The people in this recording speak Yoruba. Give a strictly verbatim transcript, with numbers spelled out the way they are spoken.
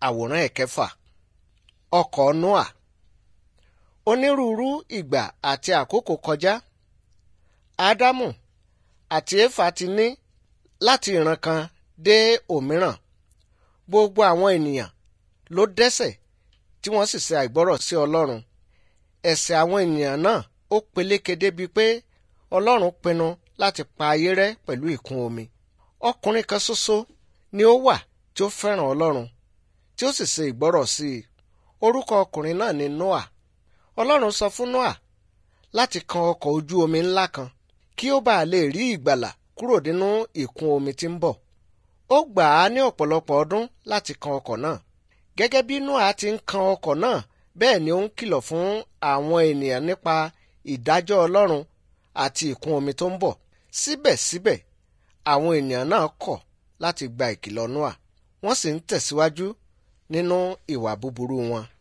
Àwòrán ẹ̀kẹfà. Ọkọ̀ Nóà. Onírúurú ìgbà àti àkókò kọjá. Ádámù àti Éfà ti ní láti ìran kan dé òmíràn. Gbogbo àwọn ènìyàn ló dẹ́ṣẹ̀ tí wọ́n sì ṣe àìgbọ́rọ̀ sí Ọlọ́run. Ẹ̀ṣẹ̀ àwọn ènìyàn náà ó peléke débi pé Ọlọ́run pinnu láti pa ayé rẹ́ pẹ̀lú ìkún omi. Ọkùnrin kan ṣoṣo ni ó wà tí ó fẹ́ràn Ọlọ́run, tí ó sì ṣe ìgbọ́rọ̀ sí i. Orúkọ ọkùnrin náà ni Nóà. Ọlọ́run sọ fún Nóà láti kan ọkọ̀ ojú omi ńlá kan kí ó bàa lè rí ìgbàlà kúrò nínú ìkún omi tí ń bọ̀. Ó gbà á ní ọ̀pọ̀lọpọ̀ ọdún láti kan ọkọ̀ náà. Gẹ́gẹ́ bí Nóà ti ń kan ọkọ̀ náà, bẹ́ẹ̀ ni ó ń kìlọ̀ fún àwọn ènìyàn nípa ìdájọ́ Ọlọ́run àti ìkún omi tó ń bọ̀. Síbẹ̀síbẹ̀, àwọn ènìyàn náà kọ̀ láti gba ìkìlọ̀ Nóà, wọ́n sì ń tẹ̀síwájú nínú ìwà búburú wọn.